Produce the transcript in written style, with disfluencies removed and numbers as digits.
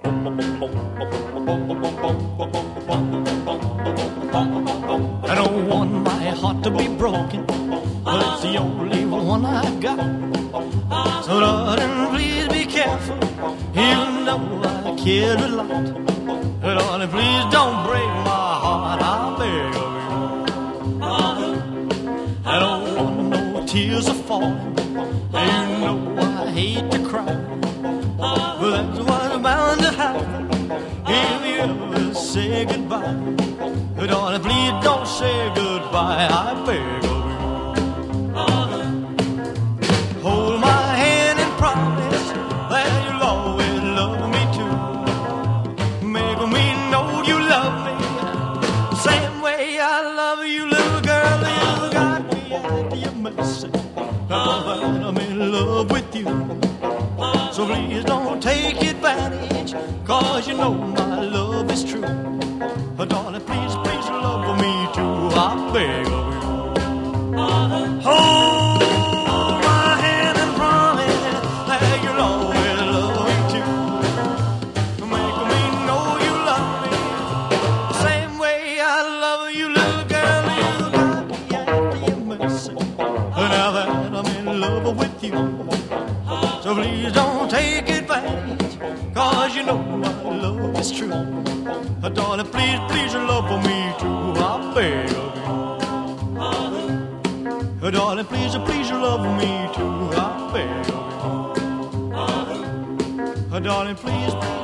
I don't want my heart to be broken, but it's the only one I got. So darling, please be careful, even though I care a lot. Darling, please don't break my heart, I beg of you. I don't want no tears are falling, and you know I hate to cry, but that's what's bound to happen if you ever say goodbye. Darling, please don't say goodbye, I beg of you. Hold my hand and promise that you'll always love me too. Make me know you love me the same way I love you, little girl. You got me at your mercy. I'm in love with you. So please don't take advantage, 'cause you know my love is true. Darling, please, please love me too, I beg of you. Hold my hand and promise that you'll always love me too. Make me know you love me the same way I love you, little girl. You got me at your mercy. Now that I'm in love with you, so please don't take advantage, 'cause you know my love is true. Darling, please, please love me too, I beg of you. Darling, please, please love me too, I beg of you. Darling, please, please.